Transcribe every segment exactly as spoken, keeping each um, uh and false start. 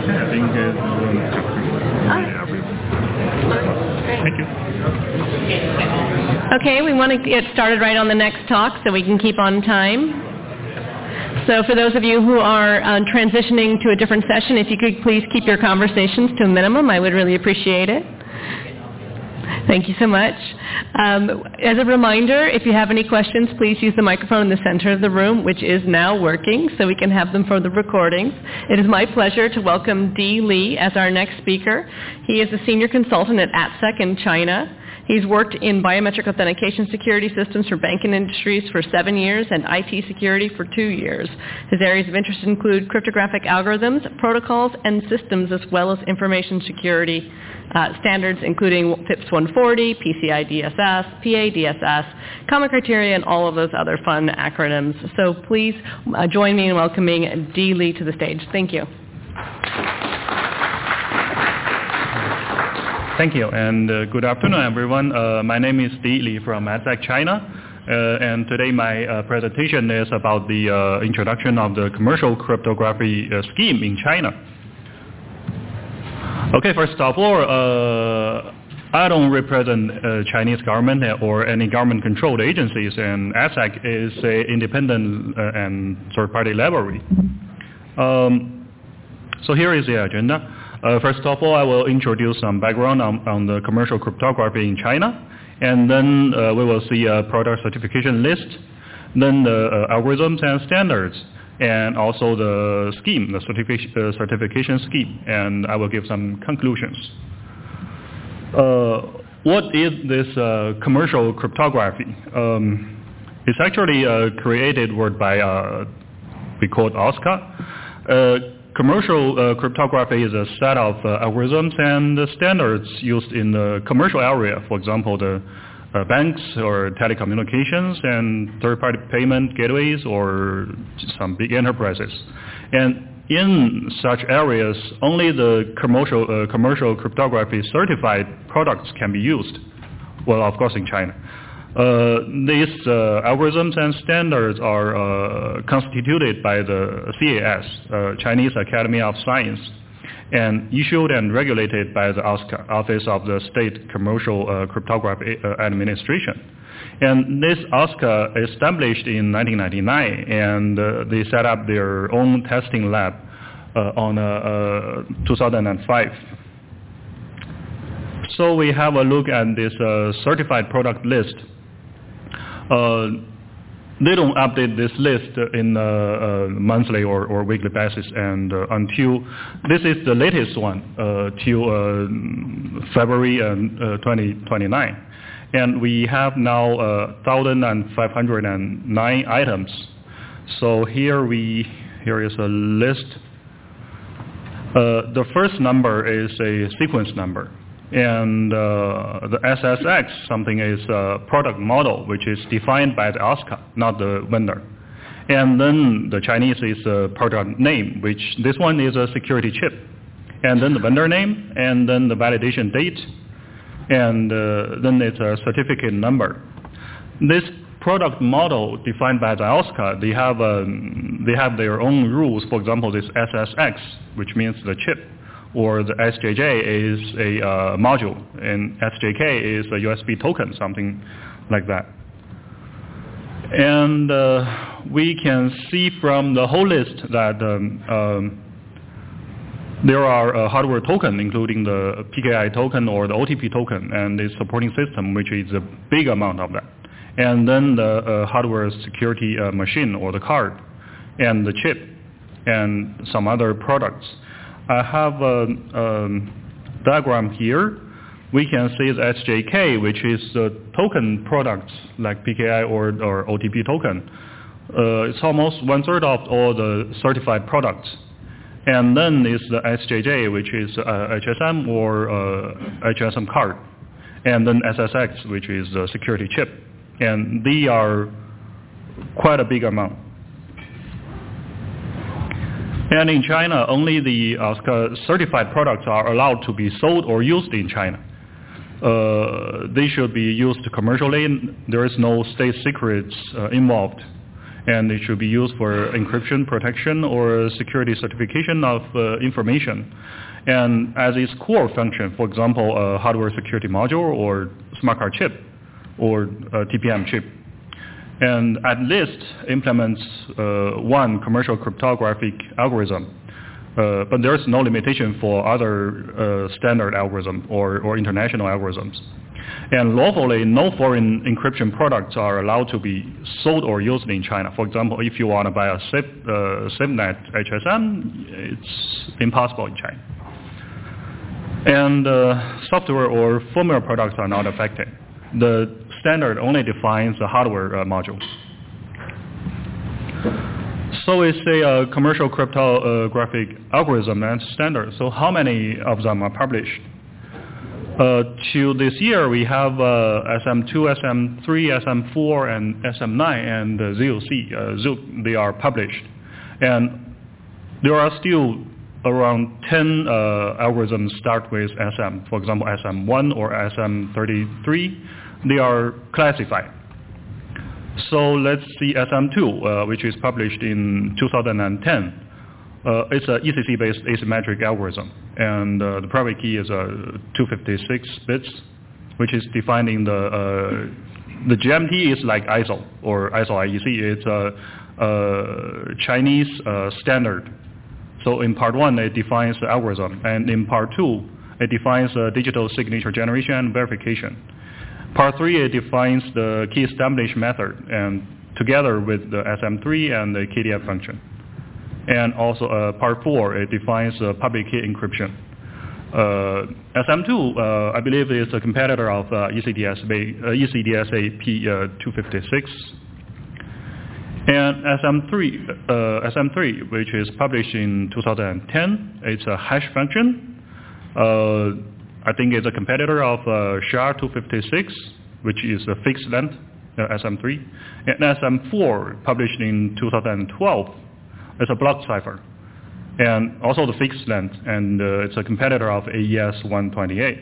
I think it's Thank you. Okay, we want to get started right on the next talk so we can keep on time. So for those of you who are uh, transitioning to a different session, if you could please keep your conversations to a minimum, I would really appreciate it. Thank you so much. Um, as a reminder, if you have any questions, please use the microphone in the center of the room, which is now working, so we can have them for the recordings. It is my pleasure to welcome Dee Li as our next speaker. He is a senior consultant at A T S E C in China. He's worked in biometric authentication security systems for banking industries for seven years and I T security for two years. His areas of interest include cryptographic algorithms, protocols, and systems, as well as information security uh, standards, including FIPS one forty, P C I D S S, P A D S S, Common Criteria, and all of those other fun acronyms. So please uh, join me in welcoming Dee Li to the stage. Thank you. Thank you, and uh, good afternoon, everyone. Uh, my name is Dee Li from A T S E C China, uh, and today my uh, presentation is about the uh, introduction of the commercial cryptography uh, scheme in China. Okay, first of all, uh, I don't represent uh, Chinese government or any government-controlled agencies, and A T S E C is an independent uh, and third-party library. Um, so here is the agenda. Uh, first of all, I will introduce some background on, on the commercial cryptography in China, and then uh, we will see a product certification list, then the uh, algorithms and standards, and also the scheme, the certification, uh, certification scheme, and I will give some conclusions. Uh, what is this uh, commercial cryptography? Um, it's actually a created word by, uh, we call it OSCA. Uh, Commercial uh, cryptography is a set of uh, algorithms and uh, standards used in the commercial area, for example, the uh, banks or telecommunications and third-party payment gateways or some big enterprises. And in such areas, only the commercial, uh, commercial cryptography certified products can be used, well, of course, in China. Uh, these uh, algorithms and standards are uh, constituted by the C A S, uh, Chinese Academy of Science, and issued and regulated by the OSCA, Office of the State Commercial uh, Cryptography uh, Administration. And this OSCA established in nineteen ninety-nine, and uh, they set up their own testing lab uh, on uh, uh, two thousand five. So we have a look at this uh, certified product list. Uh, they don't update this list in a uh, uh, monthly or, or weekly basis, and uh, until this is the latest one uh, till uh, February uh, twenty twenty-nine, and we have now uh, one thousand five hundred nine items. So here we here is a list. Uh, the first number is a sequence number. And uh, the S S X, something is a product model, which is defined by the OSCA, not the vendor. And then the Chinese is a product name, which this one is a security chip. And then the vendor name, and then the validation date, and uh, then it's a certificate number. This product model defined by the OSCA, they have, um, they have their own rules. For example, this S S X, which means the chip, or the S J J is a uh, module, and S J K is a U S B token, something like that. And uh, we can see from the whole list that um, um, there are a hardware token, including the P K I token or the O T P token, and the supporting system, which is a big amount of that. And then the uh, hardware security uh, machine or the card, and the chip, and some other products. I have a, a diagram here. We can see the S J K, which is the token products like P K I or, or O T P token. Uh, it's almost one third of all the certified products. And then is the S J J, which is uh, H S M or uh, H S M card. And then S S X, which is the security chip. And they are quite a big amount. And in China, only the OSCA certified products are allowed to be sold or used in China. Uh, they should be used commercially. There is no state secrets uh, involved. and it should be used for encryption, protection, or security certification of uh, information. And as its core function, for example, a hardware security module or smart card chip or a T P M chip. And at least implements uh, one commercial cryptographic algorithm. Uh, but there's no limitation for other uh, standard algorithm or, or international algorithms. And lawfully, no foreign encryption products are allowed to be sold or used in China. For example, if you want to buy a SIP, uh, SIPnet H S M, it's impossible in China. And uh, software or firmware products are not affected. The standard only defines the hardware uh, module. So it's a uh, commercial cryptographic algorithm and standard. So how many of them are published? Uh, to this year, we have uh, S M two, S M three, S M four, and S M nine, and uh, Z O C. Uh, Z O C, they are published. And there are still around ten uh, algorithms start with S M. For example, S M one or S M thirty-three, they are classified. So let's see S M two, uh, which is published in two thousand ten. Uh, it's an E C C-based asymmetric algorithm, and uh, the private key is uh, two hundred fifty-six bits, which is defining the uh, the G M T is like I S O or I S O I E C. It's a, a Chinese uh, standard. So in part one, it defines the algorithm, and in part two, it defines the digital signature generation and verification. Part three, it defines the key establishment method, and together with the S M three and the K D F function. And also uh, part four, it defines uh, public key encryption. Uh, S M two, uh, I believe, is a competitor of uh, E C D S A P two fifty-six. And S M three, uh, S M three, which is published in two thousand ten, it's a hash function. Uh, I think it's a competitor of uh, S H A R two fifty-six, which is a fixed length, uh, S M three. And S M four, published in two thousand twelve, it's a block cipher, and also the fixed length, and uh, it's a competitor of A E S one twenty-eight.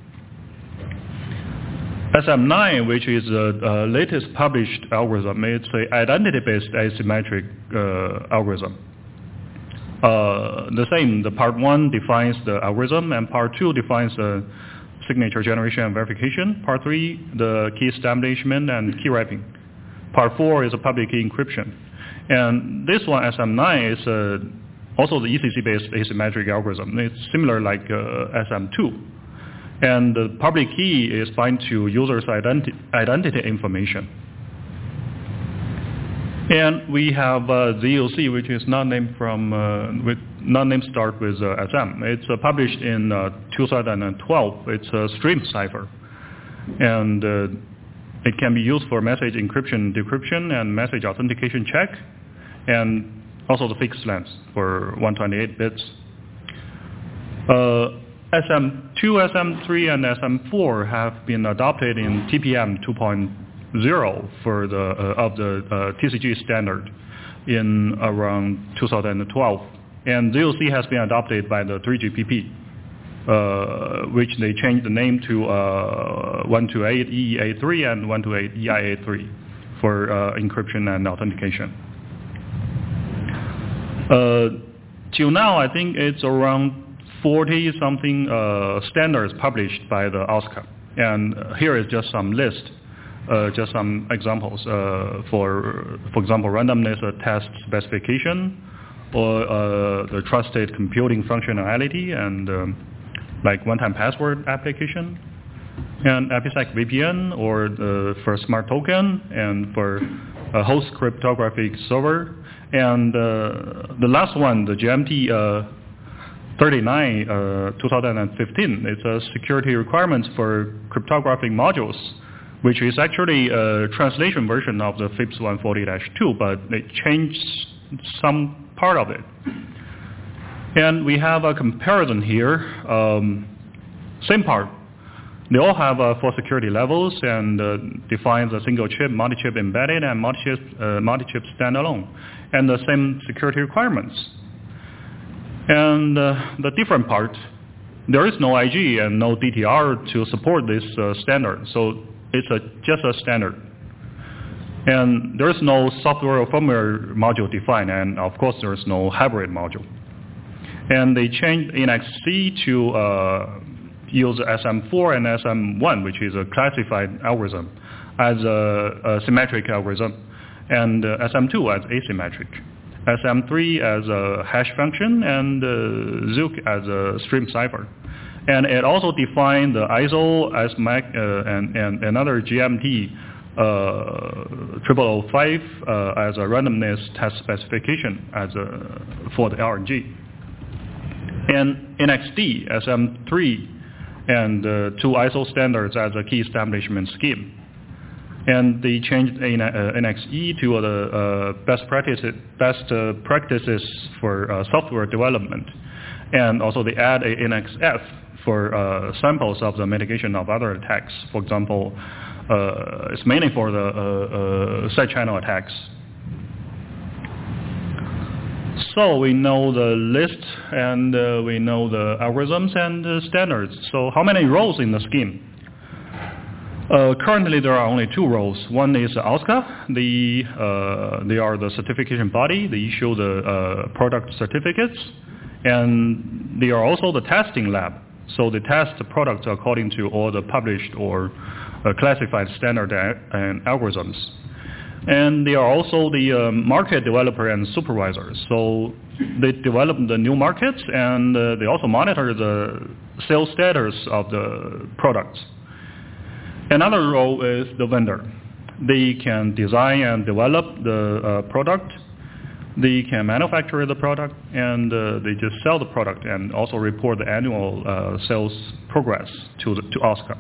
S M nine, which is the uh, latest published algorithm, it's an identity-based asymmetric uh, algorithm. Uh, the same, the part one defines the algorithm, and part two defines the signature generation and verification. Part three, the key establishment and key wrapping. Part four is a public key encryption. And this one, S M nine, is uh, also the E C C-based asymmetric algorithm. It's similar like uh, S M two. And the public key is bind to user's identi identity information. And we have uh, Z O C, which is not named from, uh, with not named start with uh, S M. It's uh, published in uh, two thousand twelve. It's a stream cipher. And uh, it can be used for message encryption, decryption, and message authentication check, and also the fixed length for one hundred twenty-eight bits. Uh, S M two, S M three, and S M four have been adopted in T P M two point oh for the uh, of the uh, T C G standard in around two thousand twelve, and Z O C has been adopted by the three G P P, uh, which they changed the name to uh, one twenty-eight E E A three and one twenty-eight E I A three for uh, encryption and authentication. Uh, till now, I think it's around forty something uh, standards published by the O S C A, and here is just some list, uh, just some examples. Uh, for for example, randomness test specification, or uh, the trusted computing functionality, and um, like one-time password application, and AppSec V P N, or uh, for smart token, and for a host cryptographic server, and uh, the last one, the G M T uh, thirty-nine, uh, two thousand fifteen. It's a security requirements for cryptographic modules, which is actually a translation version of the F I P S one forty dash two, but they changed some part of it. And we have a comparison here, um, same part. They all have uh, four security levels and uh, defines a single chip, multi-chip embedded, and multi-chip, uh, multi-chip standalone, and the same security requirements. And uh, the different part, there is no I G and no D T R to support this uh, standard, so it's a, just a standard. And there is no software or firmware module defined, and of course there is no hybrid module. And they changed N X C to uh, use S M four and S M one, which is a classified algorithm, as a, a symmetric algorithm, and uh, S M two as asymmetric, S M three as a hash function, and uh, Zook as a stream cipher. And it also defined the I S O as Mac, uh, and, and another G M T uh, triple oh five uh, as a randomness test specification as a, for the L R G. And N X D, S M three, and uh, two I S O standards as a key establishment scheme. And they changed N X E to the uh, best practices, best uh, practices for uh, software development. And also they add a N X F for uh, samples of the mitigation of other attacks. For example, uh, it's mainly for the uh, uh, side channel attacks. So we know the list, and uh, we know the algorithms and the standards. So how many roles in the scheme? Uh, currently, there are only two roles. One is OSCA. The, uh, they are the certification body. They issue the uh, product certificates. And they are also the testing lab. So they test the products according to all the published or uh, classified standard and algorithms. And they are also the uh, market developer and supervisor. So they develop the new markets, and uh, they also monitor the sales status of the products. Another role is the vendor. They can design and develop the uh, product. They can manufacture the product, and uh, they just sell the product and also report the annual uh, sales progress to, the, to OSCA.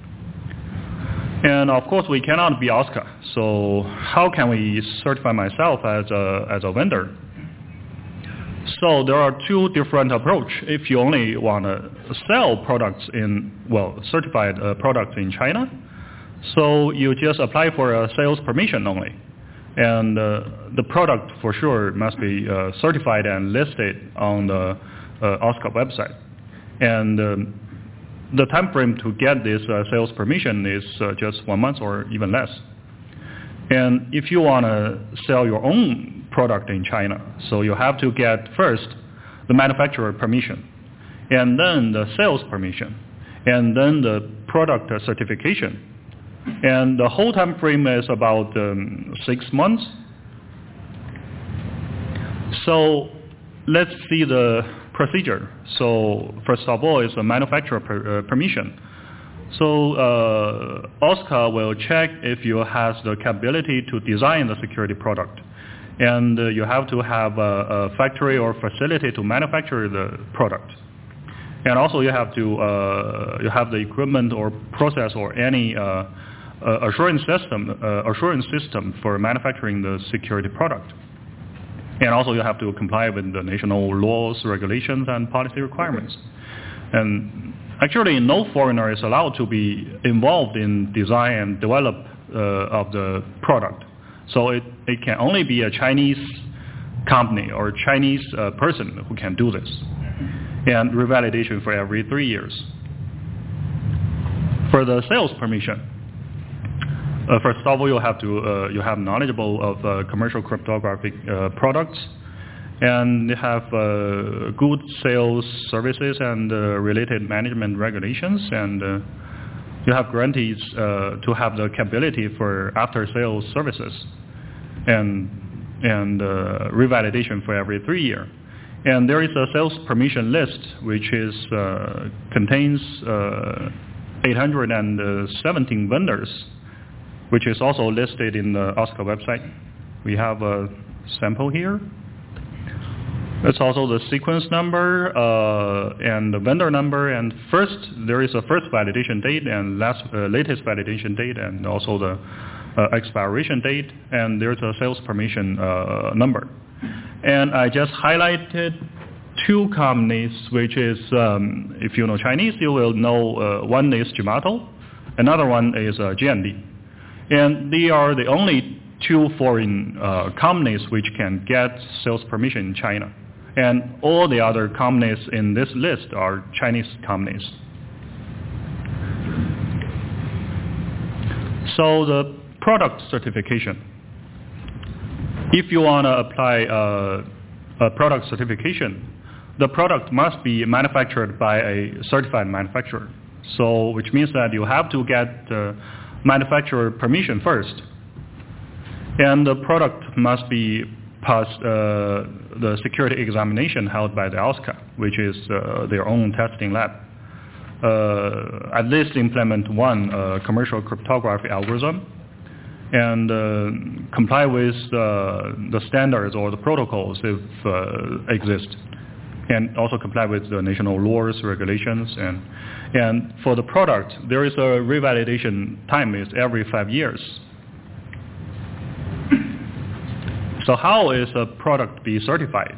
And of course, we cannot be OSCA. So how can we certify myself as a, as a vendor? So there are two different approaches. If you only want to sell products in, well, certified uh, products in China, so you just apply for a sales permission only. And uh, the product for sure must be uh, certified and listed on the uh, OSCA website. And um, the time frame to get this uh, sales permission is uh, just one month or even less. And if you want to sell your own product in China, so you have to get first the manufacturer permission, and then the sales permission, and then the product certification. And the whole time frame is about um, six months. So let's see the procedure. So first of all is a manufacturer per, uh, permission. So uh, OSCA will check if you have the capability to design the security product. And uh, you have to have a, a factory or facility to manufacture the product. And also you have to uh, you have the equipment or process or any uh, uh, assurance system uh, assurance system for manufacturing the security product. And also you have to comply with the national laws, regulations, and policy requirements. And actually, no foreigner is allowed to be involved in design and develop uh, of the product. So it, it can only be a Chinese company or Chinese uh, person who can do this. And revalidation for every three years. For the sales permission, uh, first of all, you have to uh, you have knowledgeable of uh, commercial cryptographic uh, products, and they have uh, good sales services and uh, related management regulations, and uh, you have grantees uh, to have the capability for after-sales services, and and uh, revalidation for every three years. And there is a sales permission list which is uh, contains uh, eight hundred seventeen vendors, which is also listed in the OSCA website. We have a sample here. It's also the sequence number uh, and the vendor number. And first, there is a first validation date and last uh, latest validation date, and also the uh, expiration date. And there's a sales permission uh, number. And I just highlighted two companies, which is, um, if you know Chinese, you will know uh, one is Gemalto, another one is uh, G N D. And they are the only two foreign uh, companies which can get sales permission in China. And all the other companies in this list are Chinese companies. So the product certification. if you want to apply uh, a product certification, the product must be manufactured by a certified manufacturer. So, which means that you have to get uh, manufacturer permission first. And the product must be passed uh, the security examination held by the O S C A, which is uh, their own testing lab. Uh, at least implement one uh, commercial cryptography algorithm and uh, comply with uh, the standards or the protocols if uh, exist, and also comply with the national laws, regulations, and and for the product, there is a revalidation time is every five years. So how is a product be certified?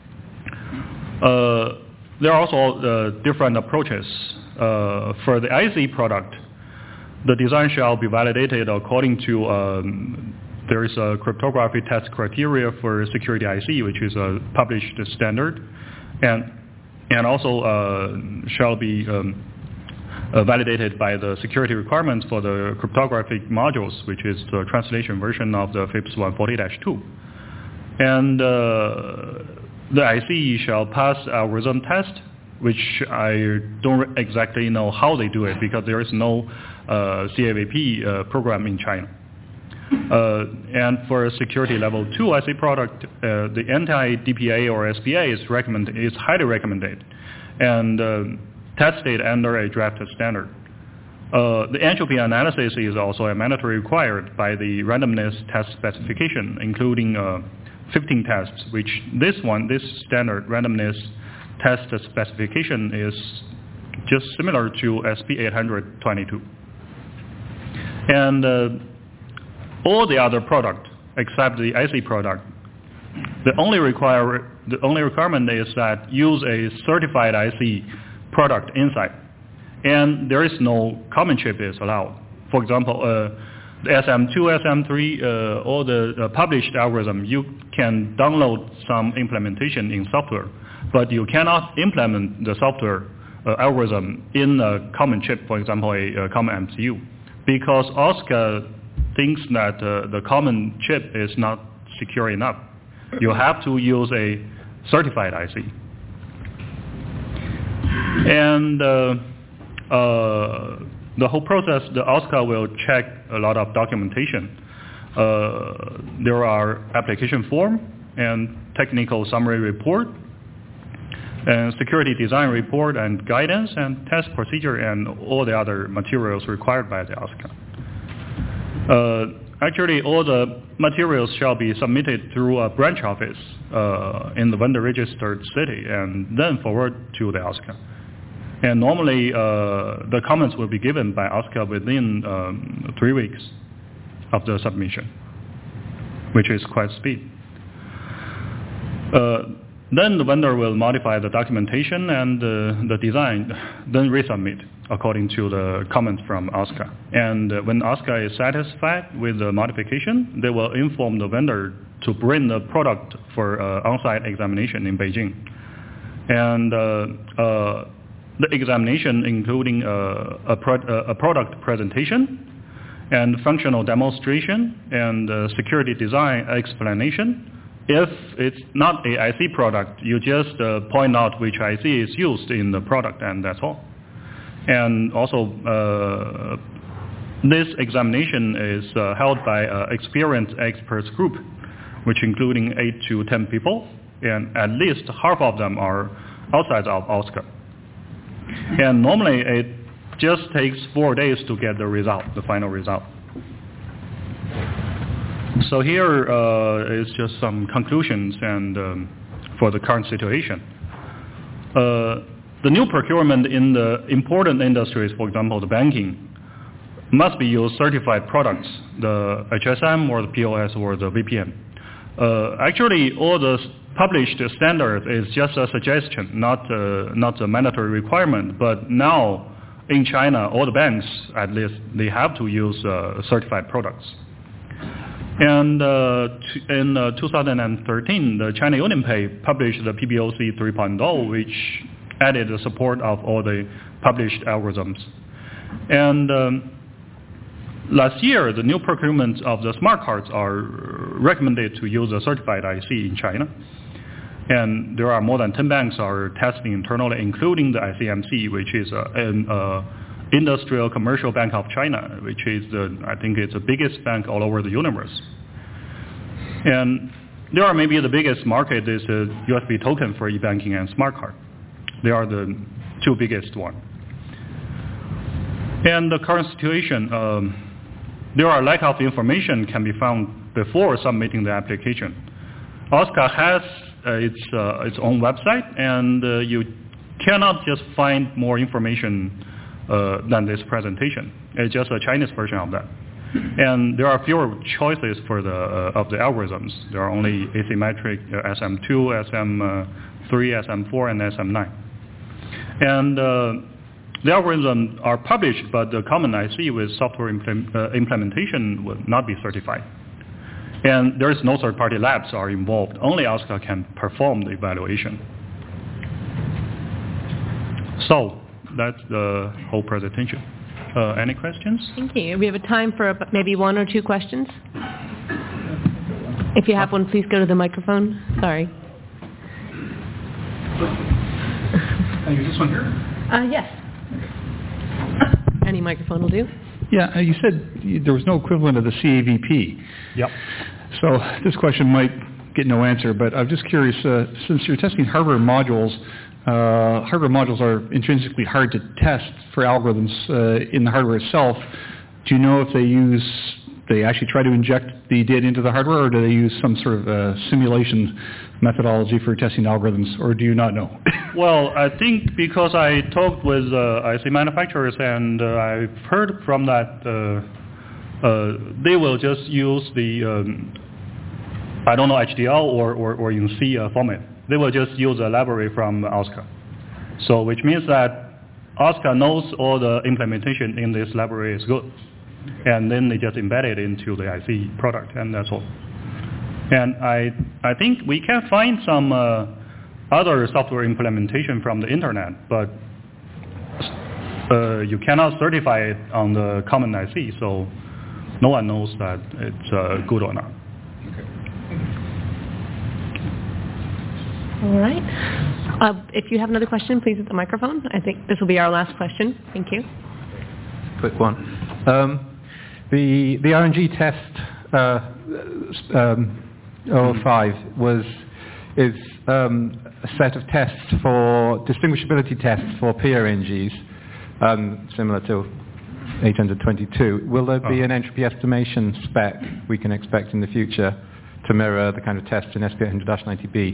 Uh, there are also uh, different approaches. Uh, for the I C product, the design shall be validated according to um, there is a cryptography test criteria for security I C, which is a published standard, and and also uh, shall be um, uh, validated by the security requirements for the cryptographic modules, which is the translation version of the FIPS one forty dash two. And uh, the I C shall pass algorithm test, which I don't exactly know how they do it because there is no uh, C A V P uh, program in China. Uh, and for a security level two I C product, uh, the anti-D P A or S P A is recommended, is highly recommended, and uh, tested under a draft standard. Uh, the entropy analysis is also a mandatory required by the randomness test specification, including uh, fifteen tests, which this one, this standard randomness test specification is just similar to S P eight twenty-two. And uh, all the other product except the I C product, the only require the only requirement is that use a certified I C product inside, and there is no common chip is allowed. For example, uh, the S M two, S M three, uh, all the uh, published algorithm, you can download some implementation in software, but you cannot implement the software uh, algorithm in a common chip, for example, a, a common M C U, because O S C A thinks that uh, the common chip is not secure enough. You have to use a certified I C. And uh, uh, the whole process, the O S C A will check a lot of documentation. Uh, there are application form and technical summary report, and security design report and guidance and test procedure and all the other materials required by the O S C A. Uh, actually, all the materials shall be submitted through a branch office uh, in the vendor registered city and then forward to the O S C A. And normally, uh, the comments will be given by O S C A within um, three weeks of the submission, which is quite speed. Uh, then the vendor will modify the documentation and uh, the design, then resubmit according to the comments from O S C A. And uh, when O S C A is satisfied with the modification, they will inform the vendor to bring the product for uh, on-site examination in Beijing. And uh, uh, the examination including uh, a, pro uh, a product presentation and functional demonstration and uh, security design explanation. If it's not a I C product, you just uh, point out which I C is used in the product, and that's all. And also, uh, this examination is uh, held by an experienced experts group, which including eight to ten people, and at least half of them are outside of O S C A. And normally, it just takes four days to get the result, the final result. So here uh, is just some conclusions and um, for the current situation. Uh, the new procurement in the important industries, for example, the banking, must be used certified products, the H S M or the P O S or the V P N. Uh, actually, all the published standards is just a suggestion, not uh, not a mandatory requirement. But now in China, all the banks, at least, they have to use uh, certified products. And uh, in uh, two thousand thirteen, the China UnionPay published the P B O C three point oh, which added the support of all the published algorithms. And um, last year, the new procurements of the smart cards are recommended to use a certified I C in China. And there are more than ten banks are testing internally, including the I C M C, which is uh, an uh, industrial commercial bank of China, which is, the, I think it's the biggest bank all over the universe. And there are maybe the biggest market is the U S B token for e-banking and smart card. They are the two biggest ones. And the current situation, um, there are lack of information can be found before submitting the application. OSCA has uh, its uh, its own website, and uh, you cannot just find more information uh, than this presentation. It's just a Chinese version of that. And there are fewer choices for the uh, of the algorithms. There are only asymmetric uh, S M two, S M three, S M four, and S M nine. And uh, the algorithms are published, but the common I C with software impl- uh, implementation will not be certified. And there is no third-party labs are involved. Only OSCA can perform the evaluation. So that's the whole presentation. Uh, any questions? Thank you. We have a time for maybe one or two questions. If you have one, please go to the microphone. Sorry. Can I use this one here? Uh, yes. Any microphone will do. Yeah, uh, you said you, there was no equivalent of the C A V P. Yep. So this question might get no answer, but I'm just curious, uh, since you're testing hardware modules, uh, hardware modules are intrinsically hard to test for algorithms uh, in the hardware itself. Do you know if they use, they actually try to inject the data into the hardware, or do they use some sort of uh, simulation methodology for testing algorithms, or do you not know? Well, I think because I talked with uh, I C manufacturers and uh, I've heard from that uh, uh, they will just use the, um, I don't know, H D L or, or, or in C uh, format. They will just use a library from OSCA. So which means that OSCA knows all the implementation in this library is good. And then they just embed it into the I C product, and that's all. And I, I think we can find some uh, other software implementation from the internet, but uh, you cannot certify it on the common I C, so no one knows that it's uh, good or not. Okay. All right. Uh, if you have another question, please at the microphone. I think this will be our last question. Thank you. Quick one. Um, the the R N G test uh, um, oh five was is um, a set of tests for distinguishability tests for P R N Gs, um, similar to eight twenty-two. Will there be oh. an entropy estimation spec we can expect in the future to mirror the kind of tests in S P eight hundred ninety B?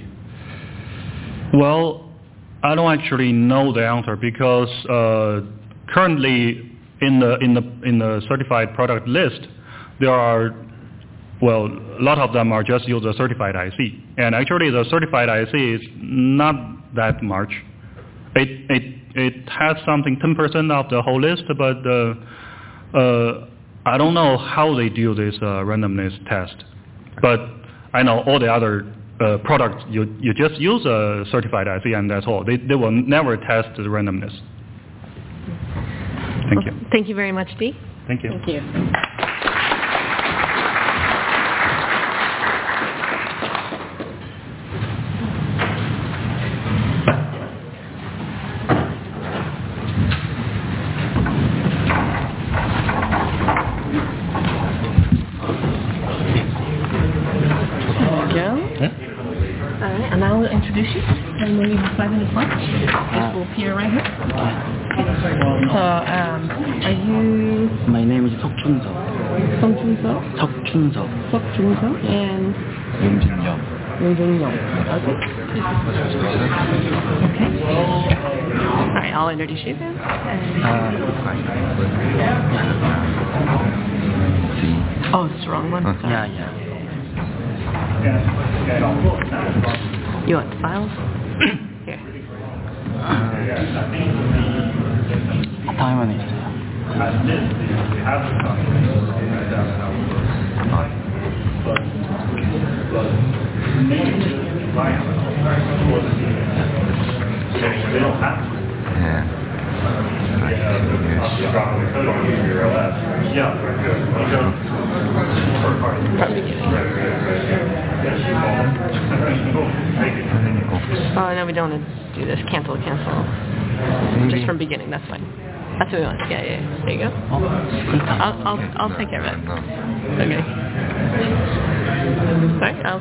Well, I don't actually know the answer because uh, currently in the in the in the certified product list there are, well, a lot of them are just use a certified I C, and actually the certified I C is not that much. It it it has something ten percent of the whole list, but uh, uh, I don't know how they do this uh, randomness test. But I know all the other uh, products you you just use a certified I C and that's all. They they will never test the randomness. Thank you. Thank you very much, Dee. Thank you. Thank you. And when you have five minutes left, this will appear right here. So, um, are you... My name is 석준석. 성준석? 석준석. 석준석? And... 윤준영. 윤준영. Okay. Okay. All right, I'll introduce you then. Uh, yeah. Oh, it's the wrong one? Sorry. yeah, yeah. You want the files? Here. 타임은 있어요. Yeah. Oh, no, we don't want to do this. Cancel, cancel. Just from beginning, that's fine. That's what we want. Yeah, yeah, yeah. There you go. I'll, I'll, I'll take care of it. Okay. Sorry, I'll...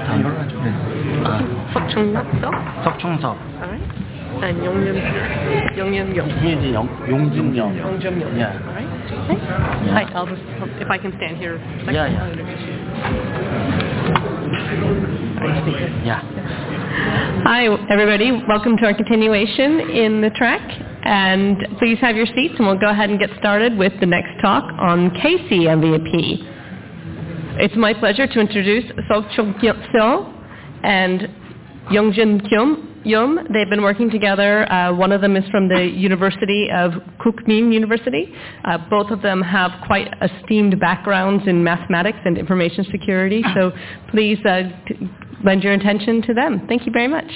석충석? 석충석. Alright. And 용년, 용년, 용. 용진영. 용진영. 용진영. Yeah. Alright. Okay. Yeah. Hi, I'll just, if I can stand here a second. Yeah, yeah. I'll introduce you. Alright, speaker. Yeah. Hi, everybody. Welcome to our continuation in the track. And please have your seats, and we'll go ahead and get started with the next talk on K C M V P. It's my pleasure to introduce Sok Chung Seo and Youngjin Kyum. Yum. They've been working together. Uh, one of them is from the University of Kookmin University. Uh, both of them have quite esteemed backgrounds in mathematics and information security. So please uh, t- lend your attention to them. Thank you very much.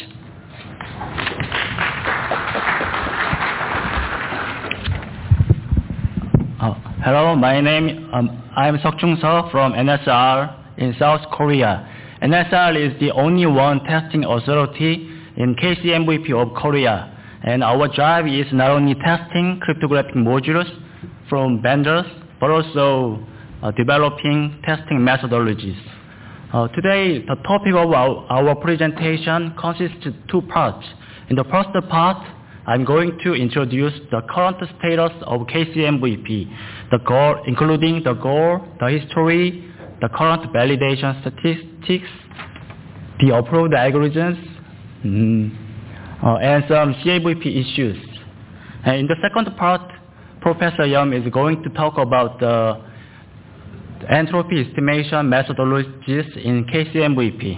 Uh, hello, my name, um, I'm Sok Chung Seo from N S R in South Korea. N S R is the only one testing authority in K C M V P of Korea. And our job is not only testing cryptographic modules from vendors, but also uh, developing testing methodologies. Uh, today, the topic of our, our presentation consists of two parts. In the first part, I'm going to introduce the current status of K C M V P, the goal, including the goal, the history, the current validation statistics, the approved algorithms, mm, uh, and some C M V P issues. And in the second part, Professor Yum is going to talk about the entropy estimation methodologies in K C M V P.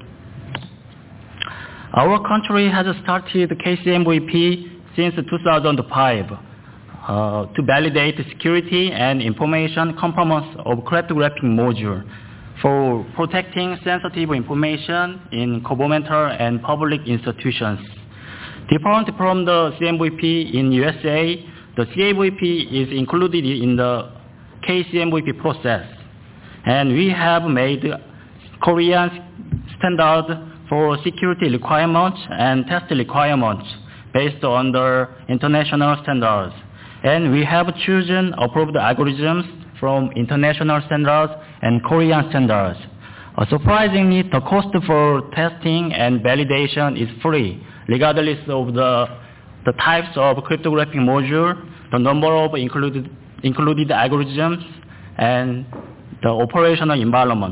Our country has started K C M V P since two thousand five uh, to validate security and information components of cryptographic module for protecting sensitive information in governmental and public institutions. Different from the C M V P in U S A, the C M V P is included in the K C M V P process, and we have made Korean standard for security requirements and test requirements based on the international standards. And we have chosen approved algorithms from international standards and Korean standards. Uh, surprisingly, the cost for testing and validation is free, regardless of the, the types of cryptographic module, the number of included, included algorithms, and the operational environment.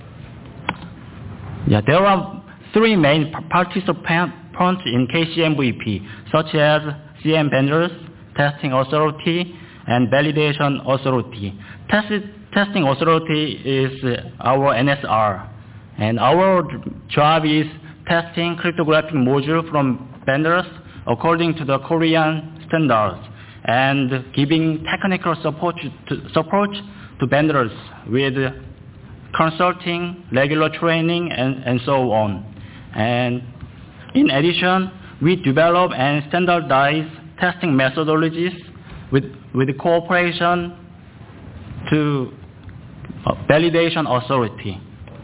Yeah, there are three main participants in K C M V P, such as C M vendors, testing authority, and validation authority. Test, testing authority is our N S R, and our job is testing cryptographic module from vendors according to the Korean standards and giving technical support to, support to vendors with consulting, regular training, and, and so on. And in addition, we develop and standardize testing methodologies with, with cooperation to uh, validation authority.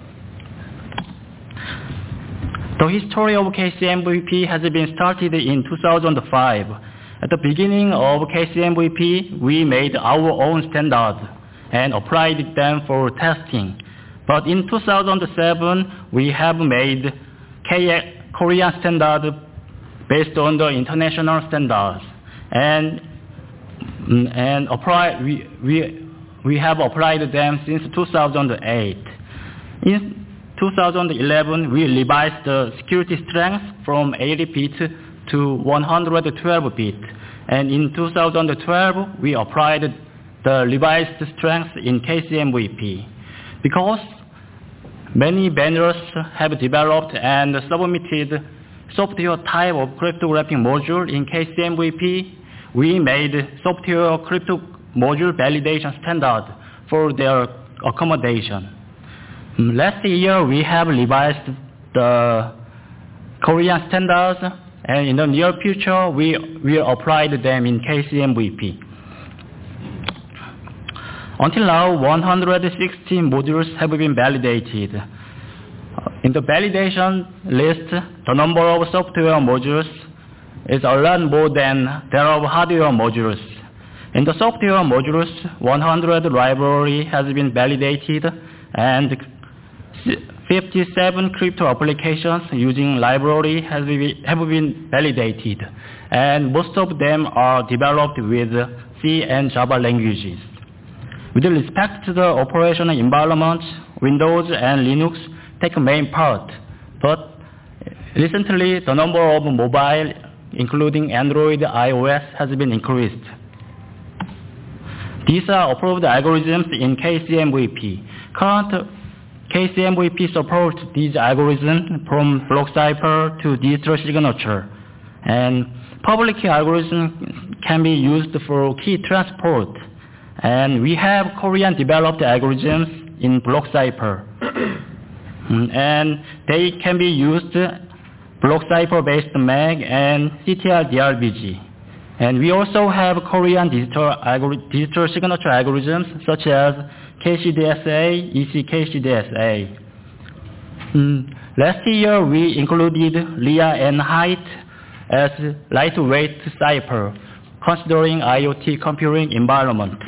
The history of K C M V P has been started in two thousand five. At the beginning of K C M V P, we made our own standards and applied them for testing. But in two thousand seven, we have made K- Korean standard based on the international standards, and and apply we we we have applied them since two thousand eight. In two thousand eleven, we revised the security strength from eighty bit to one hundred twelve bit, and in two thousand twelve, we applied the revised strength in K C M V P. Because many vendors have developed and submitted software type of cryptographic module in K C M V P, we made software crypto module validation standard for their accommodation. Last year, we have revised the Korean standards and in the near future, we will apply them in K C M V P. Until now, one hundred sixteen modules have been validated. In the validation list, the number of software modules is a lot more than that of hardware modules. In the software modules, one hundred library has been validated, and fifty-seven crypto applications using library has been, have been validated, and most of them are developed with C and Java languages. With respect to the operational environment, Windows and Linux take main part, but recently the number of mobile, including Android, iOS, has been increased. These are approved algorithms in K C M V P. Current K C M V P supports these algorithms from block cipher to digital signature, and public key algorithms can be used for key transport. And we have Korean developed algorithms in block cipher, and they can be used block cipher based M A G and C T L D R B G. And we also have Korean digital, digital signature algorithms such as K C D S A, E C K C D S A. Mm. Last year we included L I A and Height as lightweight cipher, considering IoT computing environment.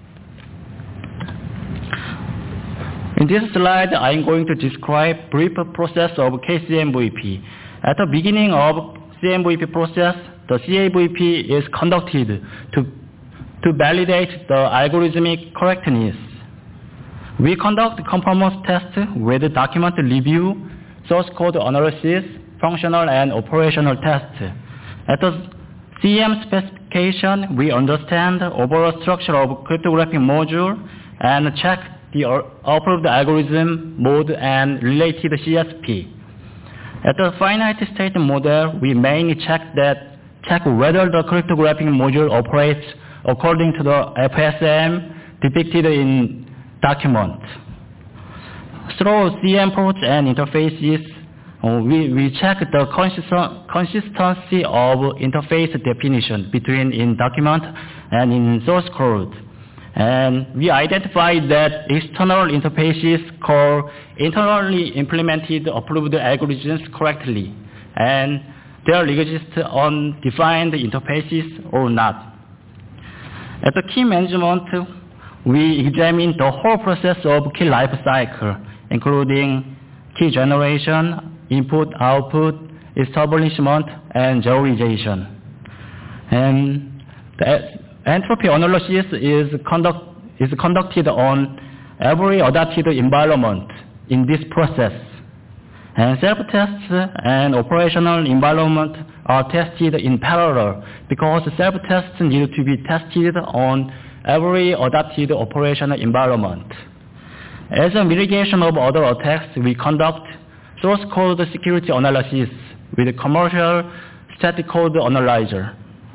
In this slide, I'm going to describe brief process of K C M V P. At the beginning of C M V P process, the C M V P is conducted to, to validate the algorithmic correctness. We conduct conformance tests with document review, source code analysis, functional and operational tests. At the C M specification, we understand the overall structure of cryptographic module and check the approved algorithm, mode, and related C S P. At the finite state model, we mainly check that check whether the cryptographic module operates according to the F S M depicted in document. Through C M ports and interfaces, uh, we, we check the consist- consistency of interface definition between in document and in source code. And we identified that external interfaces call internally implemented approved algorithms correctly, and there exist undefined interfaces or not. At the key management, we examine the whole process of key life cycle, including key generation, input, output, establishment, and zeroization. And the entropy analysis is, conduct, is conducted on every adapted environment in this process. And self-tests and operational environment are tested in parallel because self-tests need to be tested on every adapted operational environment. As a mitigation of other attacks, we conduct source code security analysis with a commercial static code analyzer.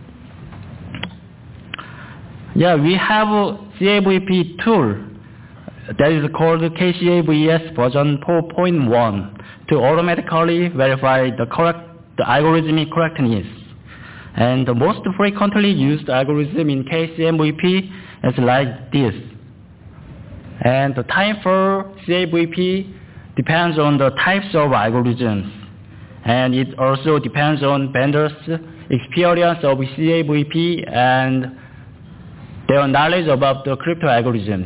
Yeah, we have a C A V P tool that is called K C A V S version four point one to automatically verify the correct the algorithmic correctness. And the most frequently used algorithm in K C M V P is like this. And the time for C A V P depends on the types of algorithms. And it also depends on vendors' experience of C A V P and their knowledge about the crypto algorithms.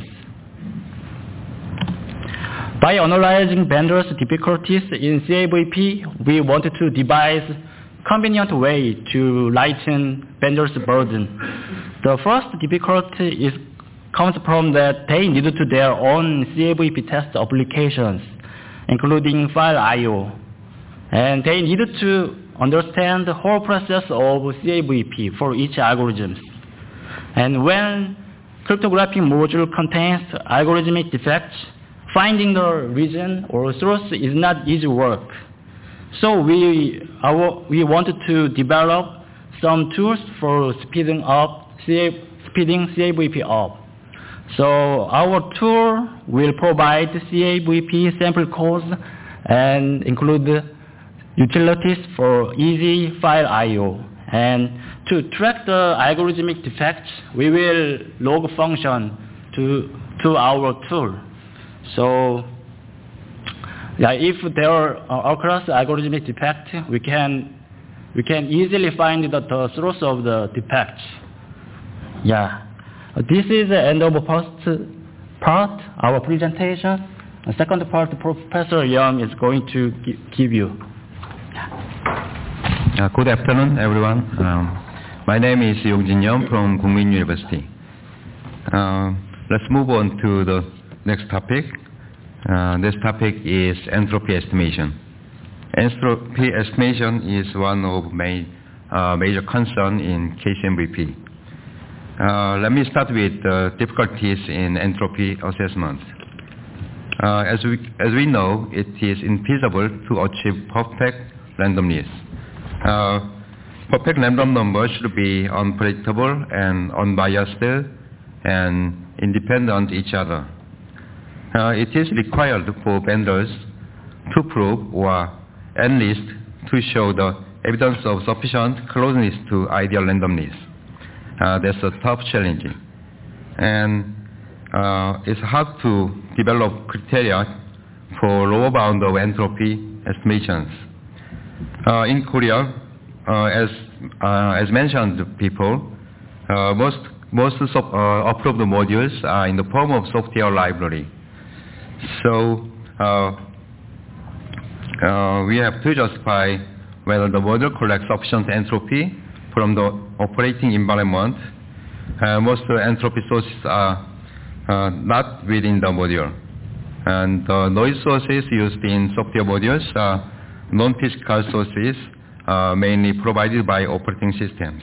By analyzing vendors' difficulties in C A V P, we wanted to devise convenient way to lighten vendors' burden. The first difficulty is, comes from that they needed to their own C A V P test applications, including file I O. And they needed to understand the whole process of C A V P for each algorithm. And when cryptographic module contains algorithmic defects, finding the reason or source is not easy work. So we, our, we wanted to develop some tools for speeding up C A, speeding C A V P up. So our tool will provide C A V P sample codes and include utilities for easy file I O. And to track the algorithmic defects, we will log function to, to our tool. So yeah, if there occurs algorithmic defect, we can, we can easily find the, the source of the defects. Yeah, this is the end of the first part, our presentation. The second part, Professor Young is going to gi give you. Uh, good afternoon, everyone. Um, my name is Yongjin Yeom from Kookmin University. Uh, let's move on to the next topic. Uh, this topic is entropy estimation. Entropy estimation is one of my uh, major concern in K C M V P. Uh, let me start with the uh, difficulties in entropy assessment. Uh, as, we, as we know, it is infeasible to achieve perfect randomness. Uh, perfect random number should be unpredictable and unbiased and independent of each other. Uh, it is required for vendors to prove or at least to show the evidence of sufficient closeness to ideal randomness. Uh, that's a tough challenge. And uh, it's hard to develop criteria for lower bound of entropy estimations. Uh, in Korea, uh, as, uh, as mentioned before, uh, most, most of, uh, approved modules are in the form of software library. So uh, uh, we have to justify whether the module collects sufficient entropy from the operating environment. Uh, most uh, entropy sources are uh, not within the module. And the noise sources used in software modules are non-physical sources, uh, mainly provided by operating systems.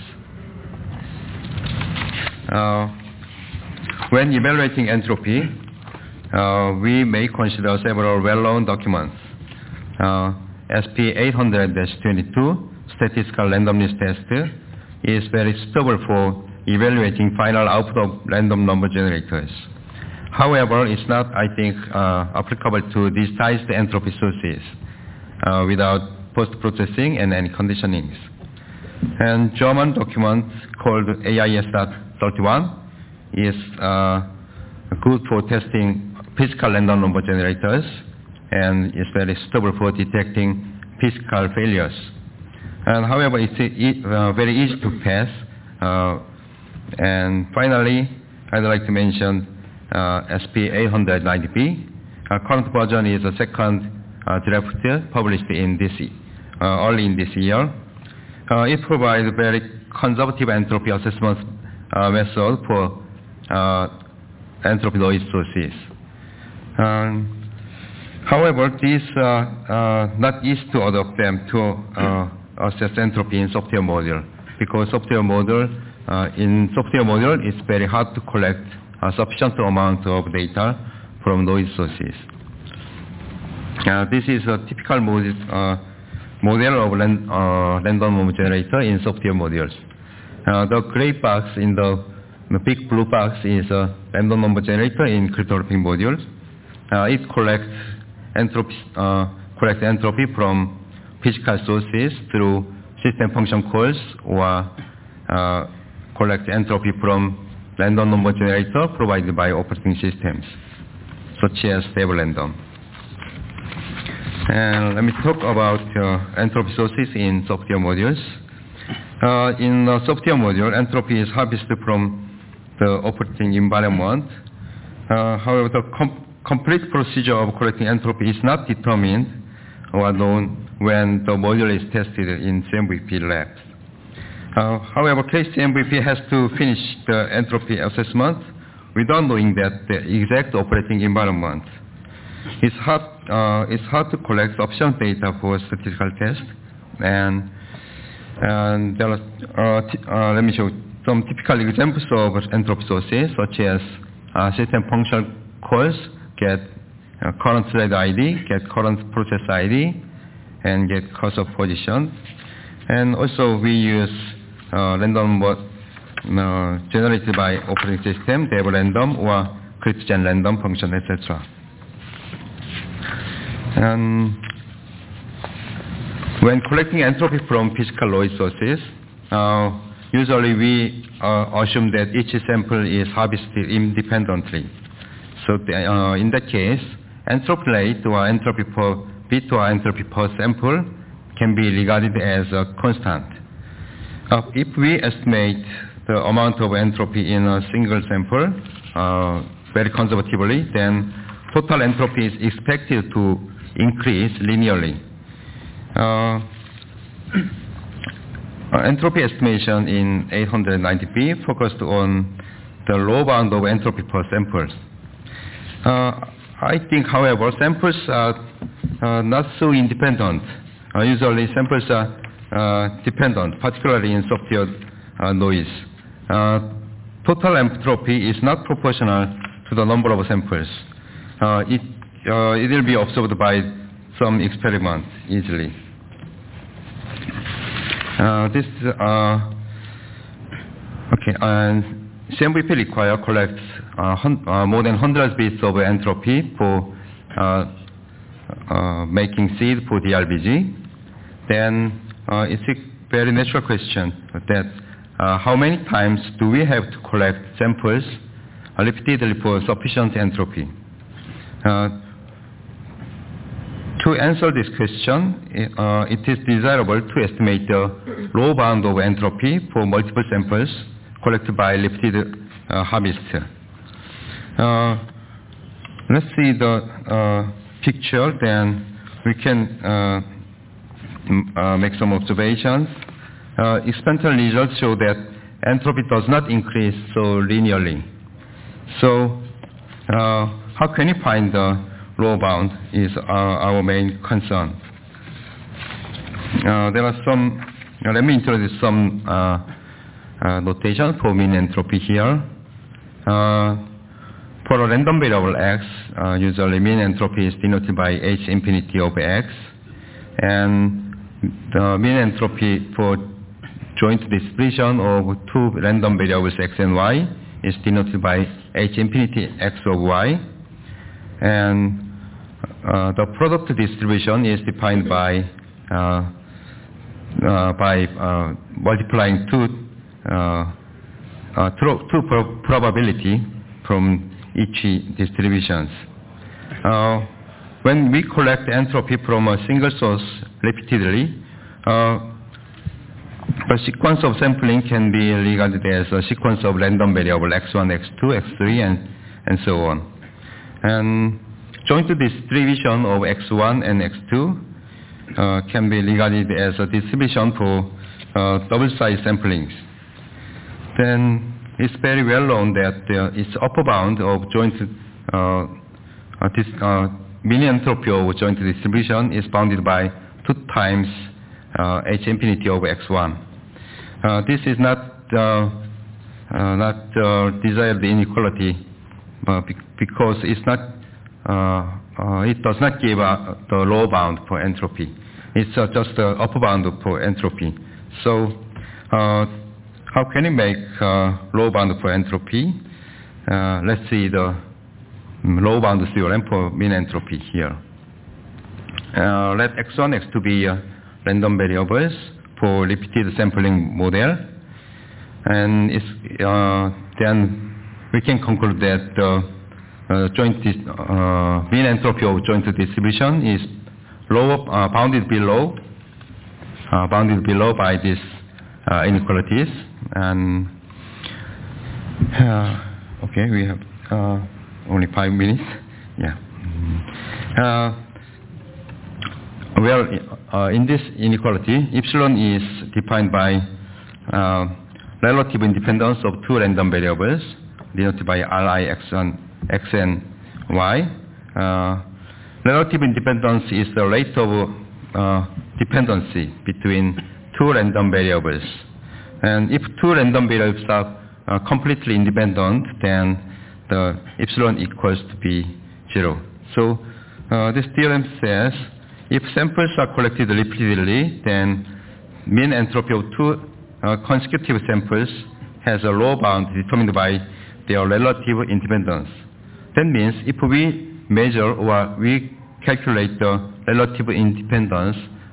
Uh, when evaluating entropy, uh, we may consider several well-known documents. Uh, S P eight hundred dash twenty-two, Statistical Randomness Test, is very suitable for evaluating final output of random number generators. However, it's not, I think, uh, applicable to digitized entropy sources uh, without post-processing and any conditionings. And German document called A I S thirty-one is uh, good for testing physical random number generators and is very suitable for detecting physical failures. And however, it's e uh, very easy to pass. Uh, and finally, I'd like to mention uh, S P eight hundred ninety B. Uh, current version is the second uh, draft published in this uh, early in this year. Uh, it provides a very conservative entropy assessment uh, method for uh, entropy noise sources. Um, however, this uh, uh, not easy to adopt them to uh, assess entropy in software module, because software module uh, in software module it's very hard to collect a sufficient amount of data from noise sources. Uh, this is a typical model, uh, model of ran, uh, random number generator in software modules. Uh, the gray box in the, the big blue box is a random number generator in cryptographic modules. Uh, it collects entropy, uh, collects entropy from physical sources through system function calls, or uh, collect entropy from random number generator provided by operating systems, such as stable random. And let me talk about uh, entropy sources in software modules. Uh, in the software module, entropy is harvested from the operating environment. Uh, however, the com complete procedure of collecting entropy is not determined or known when the module is tested in C M V P labs. Uh, however, K C M V P has to finish the entropy assessment without knowing that the exact operating environment. It's hard, uh, it's hard to collect sufficient data for statistical tests, and, and there are, uh, t uh, let me show some typical examples of entropy sources, such as uh, system function calls get uh, current thread I D, get current process I D, and get cursor position. And also we use uh, random uh, generated by operating system, dev random or CryptGen random function, et cetera. And when collecting entropy from physical noise sources, uh, usually we uh, assume that each sample is harvested independently. So the, uh, in that case, entropy rate or entropy per bit or entropy per sample can be regarded as a constant. Uh, if we estimate the amount of entropy in a single sample uh, very conservatively, then total entropy is expected to increase linearly. Uh, entropy estimation in eight hundred ninety B focused on the low bound of entropy per samples. Uh, I think, however, samples are uh, not so independent. Uh, usually samples are uh, dependent, particularly in software uh, noise. Uh, total entropy is not proportional to the number of samples. Uh, it, uh, it will be observed by some experiment easily. Uh, this, uh, okay, and C M V P require collects uh, hun uh, more than hundreds bits of entropy for uh, uh, making seed for D R B G. Then uh, it's a very natural question that uh, how many times do we have to collect samples uh, repeatedly for sufficient entropy? Uh, to answer this question, uh, it is desirable to estimate the low bound of entropy for multiple samples collected by repeated uh, harvest. Uh, let's see the uh, picture, then we can uh, uh, make some observations. Uh, experimental results show that entropy does not increase so linearly. So uh, how can you find the low bound is uh, our main concern. Uh, there are some, uh, let me introduce some uh, uh, notation for mean entropy here. Uh, for a random variable x, uh, usually mean entropy is denoted by h infinity of x, and the mean entropy for joint distribution of two random variables x and y is denoted by h infinity x of y, and uh, the product distribution is defined by uh, uh, by uh, multiplying two uh, uh, two, two pro probability from each distributions. Uh, when we collect entropy from a single source repeatedly, uh, the sequence of sampling can be regarded as a sequence of random variable x one, x two, x three, and, and so on. And joint distribution of x one and x two uh, can be regarded as a distribution for uh, double-size samplings. Then it's very well known that uh, its upper bound of joint uh, uh, this, uh, mean entropy of joint distribution is bounded by two times uh, h infinity of x one. Uh, this is not uh, uh, not uh, desired inequality uh, be because it's not uh, uh, it does not give uh, the low bound for entropy. It's uh, just the upper bound for entropy. So uh, how can you make uh, low bound for entropy? Uh, let's see the low bound theorem for mean entropy here. Uh, let x one, x two be uh, random variables for repeated sampling model, and it's, uh, then we can conclude that uh, uh, joint uh, mean entropy of joint distribution is lower, uh, bounded below, uh, bounded below by these uh, inequalities. And uh, okay, we have uh, only five minutes. Yeah. Uh, well, uh, in this inequality, epsilon is defined by uh, relative independence of two random variables denoted by Ri, x, and x and y. Uh, relative independence is the rate of uh, dependency between two random variables. And if two random variables are uh, completely independent, then the epsilon equals to be zero. So uh, this theorem says if samples are collected repeatedly, then mean entropy of two uh, consecutive samples has a low bound determined by their relative independence. That means if we measure or we calculate the relative independence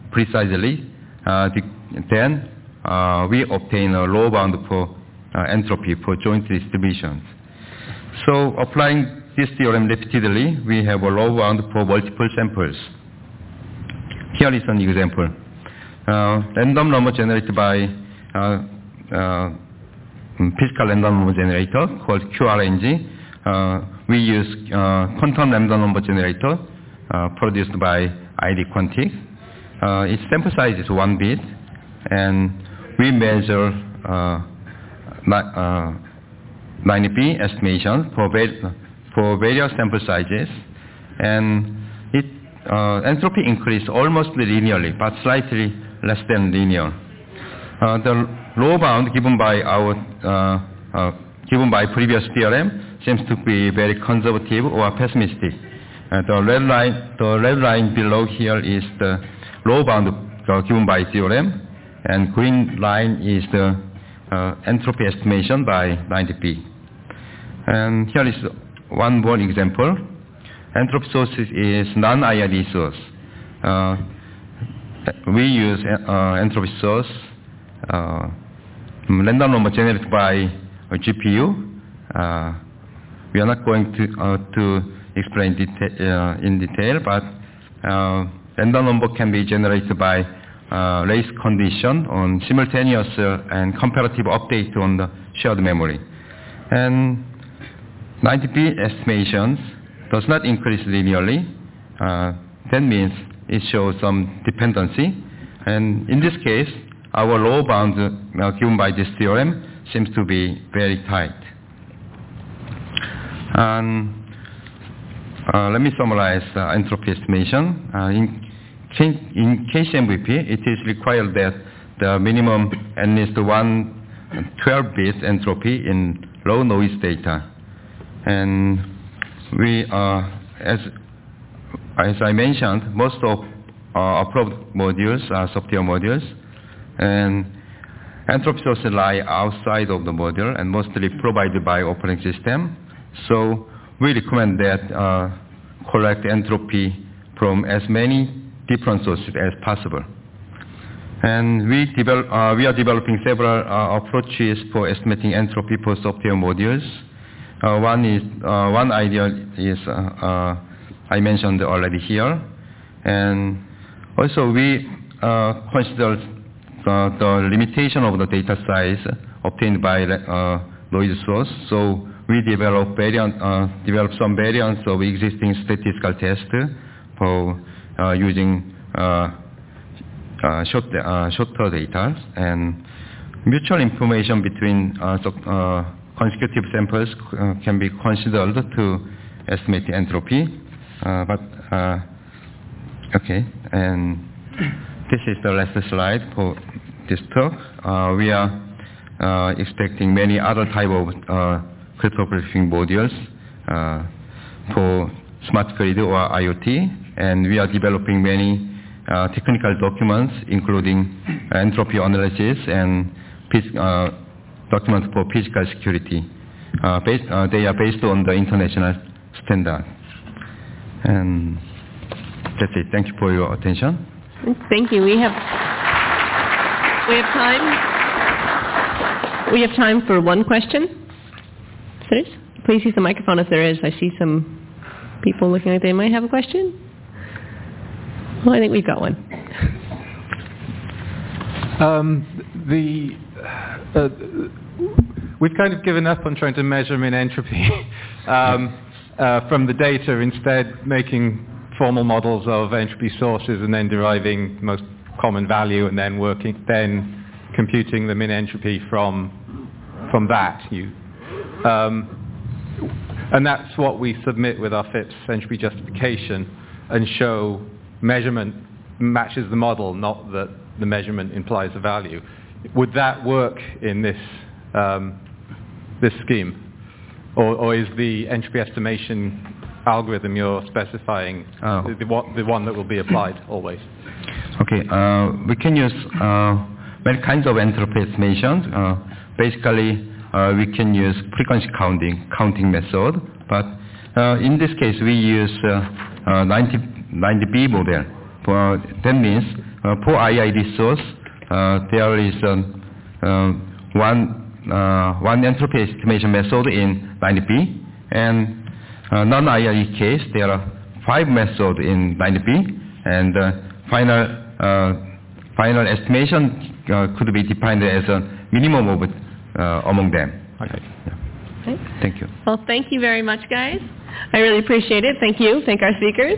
precisely, uh, the, then uh, we obtain a low bound for uh, entropy for joint distributions. So applying this theorem repeatedly, we have a low bound for multiple samples. Here is an example. Uh, random number generated by uh, uh, physical random number generator called Q R N G. Uh, we use uh, quantum random number generator uh, produced by I D Quantic. Uh, its sample size is one bit, and we measure uh, uh, nine B estimation for, va for various sample sizes, and it uh, entropy increased almost linearly, but slightly less than linear. Uh, the low bound given by our uh, uh, given by previous theorem seems to be very conservative or pessimistic. Uh, the red line, the red line below here is the low bound uh, given by theorem, and green line is the uh, entropy estimation by ninety B. And here is one more example. Entropy source is non-I R D source. Uh, we use uh, entropy source uh, random number generated by a G P U. Uh, we are not going to uh, to explain deta uh, in detail, but uh, random number can be generated by uh, race condition on simultaneous uh, and comparative update on the shared memory. And ninety B estimations does not increase linearly. Uh, that means it shows some dependency. And in this case, our low bound uh, given by this theorem seems to be very tight. And uh, let me summarize uh, entropy estimation. Uh, in, in K C M V P, it is required that the minimum at least one twelve bit entropy in low noise data. And we, uh, as, as I mentioned, most of uh, approved modules are software modules, and entropy sources lie outside of the module and mostly provided by operating system. So we recommend that uh, collect entropy from as many different sources as possible. And we, develop, uh, we are developing several uh, approaches for estimating entropy for software modules. Uh, one is uh, one idea is uh, uh, I mentioned already here, and also we uh, consider uh, the limitation of the data size obtained by uh, noise source. So we develop variant, uh, develop some variants of existing statistical tests for uh, using uh, uh, short, uh, shorter data, and mutual information between uh, so, uh, consecutive samples uh, can be considered to estimate the entropy. Uh, but uh, okay, and this is the last slide for this talk. Uh, we are uh, expecting many other type of uh, cryptographic modules uh, for smart grid or I O T, and we are developing many uh, technical documents, including uh, entropy analysis and uh, documents for physical security. Uh, based, uh, they are based on the international standard. And that's it. Thank you for your attention. Thank you. We have we have time. We have time for one question. Please use the microphone if there is. I see some people looking like they might have a question. Well, I think we've got one. Um, the uh, we've kind of given up on trying to measure min entropy um, uh, from the data, instead making formal models of entropy sources and then deriving most common value and then working, then computing the min entropy from from that. You, um, and that's what we submit with our Phipps entropy justification and show measurement matches the model, not that the measurement implies a value. Would that work in this um, this scheme, or, or is the entropy estimation algorithm you're specifying oh. the, the, the one that will be applied always? Okay, uh, we can use uh, many kinds of entropy estimations. Uh, basically, uh, we can use frequency counting counting method, but uh, in this case we use uh, uh, ninety B model. For, that means uh, for I I D source, uh, there is um, uh, one uh, one entropy estimation method in ninety B, and uh, non-I I D case there are five methods in ninety B, and uh, final uh, final estimation uh, could be defined as a minimum of uh, among them. Okay. Yeah. Okay. Thank you. Well, thank you very much, guys. I really appreciate it. Thank you. Thank our speakers.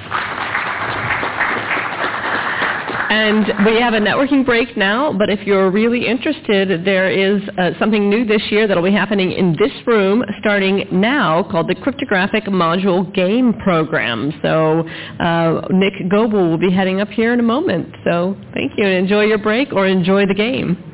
And we have a networking break now, but if you're really interested, there is uh, something new this year that will be happening in this room starting now called the Cryptographic Module Game Program. So uh, Nick Goebel will be heading up here in a moment. So thank you, and enjoy your break or enjoy the game.